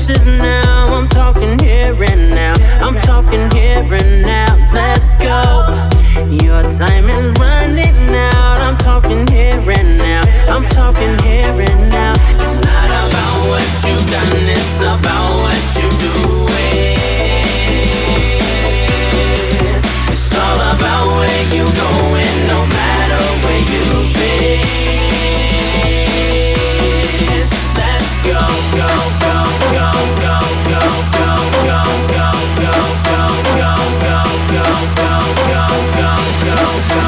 promises now. I'm talking here and now. I'm talking here and now. Let's go. Your time is running out. I'm talking here and now. I'm talking here and now. It's not about what you've done, it's about what you're doing. It's all about where you're going, no matter where you've been. Let's go, go, go, go, go, go, go, go, go, go, go, go, go, go, go, go, go, go,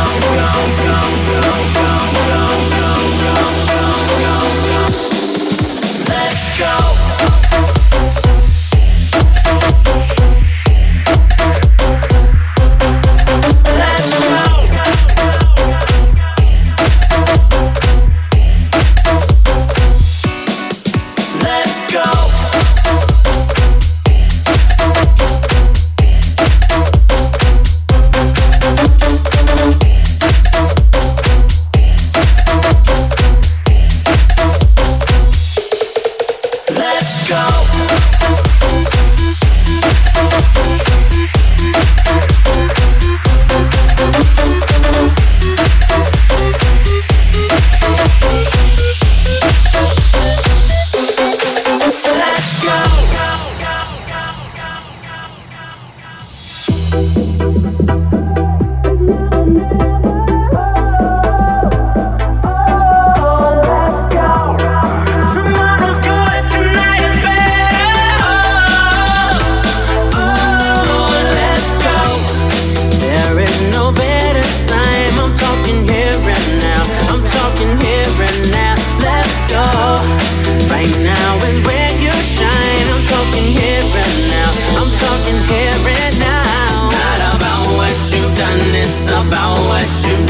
let's go. It's about what you